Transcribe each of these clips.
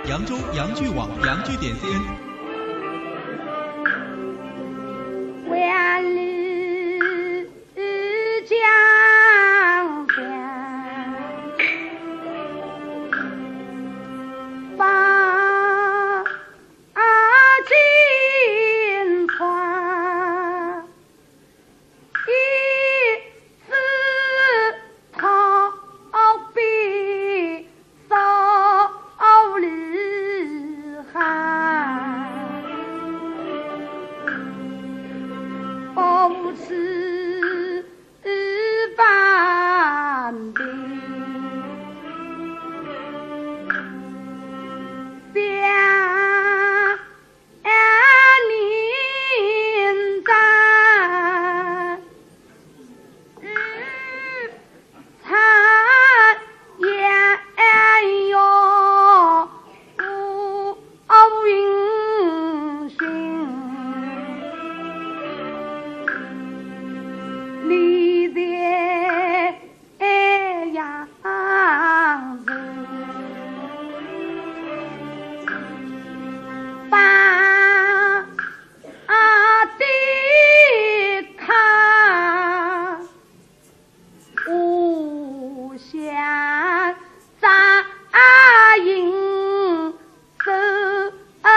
扬州扬剧网扬剧点 cn。 万里江山，把金船，一次逃避少离寒，不辞半壁，想念在日残烟哟无音讯，离别样子，把地看无限杂音是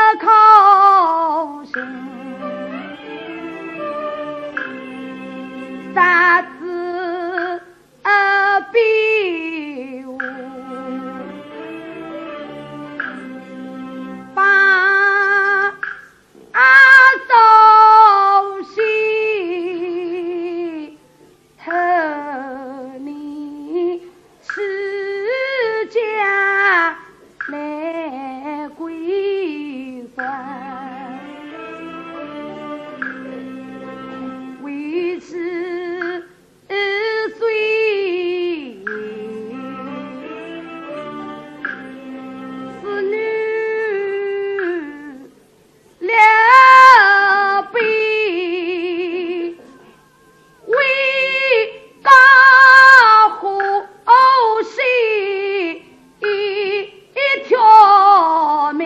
空心，啥子比武，把熟悉和你世家来归还，为此岁是女了笔，为高呼西一条命，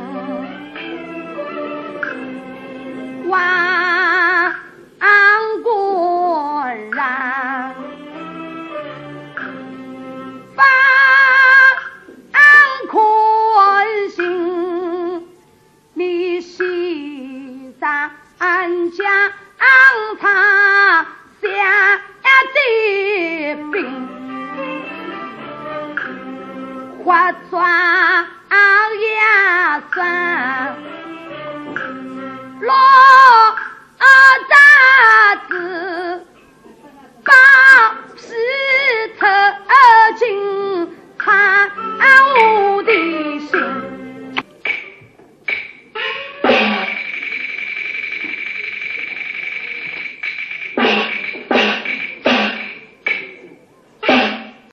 万国然反困心，你西山江他下的兵，划船